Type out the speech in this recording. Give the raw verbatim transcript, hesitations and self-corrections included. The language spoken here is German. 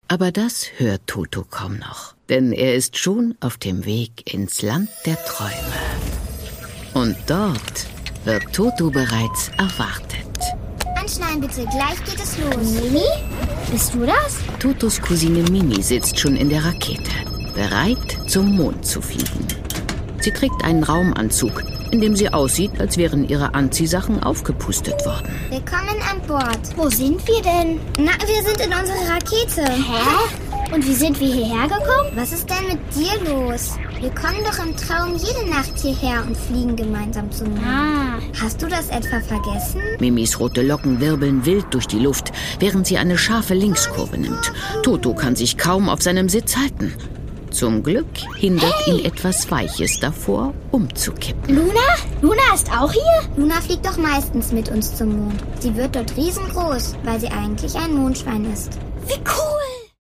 Aber das hört Toto kaum noch, denn er ist schon auf dem Weg ins Land der Träume. Und dort wird Toto bereits erwartet. Anschnallen bitte, gleich geht es los. Mimi, bist du das? Totos Cousine Mimi sitzt schon in der Rakete, bereit zum Mond zu fliegen. Sie trägt einen Raumanzug, in dem sie aussieht, als wären ihre Anziehsachen aufgepustet worden. Willkommen an Bord. Wo sind wir denn? Na, wir sind in unserer Rakete. Hä? Und wie sind wir hierher gekommen? Was ist denn mit dir los? Wir kommen doch im Traum jede Nacht hierher und fliegen gemeinsam zum Mond. Ah. Hast du das etwa vergessen? Mimis rote Locken wirbeln wild durch die Luft, während sie eine scharfe Linkskurve nimmt. Toto kann sich kaum auf seinem Sitz halten. Zum Glück hindert hey. ihn etwas Weiches davor, umzukippen. Luna? Luna ist auch hier? Luna fliegt doch meistens mit uns zum Mond. Sie wird dort riesengroß, weil sie eigentlich ein Mondschwein ist. Wie cool!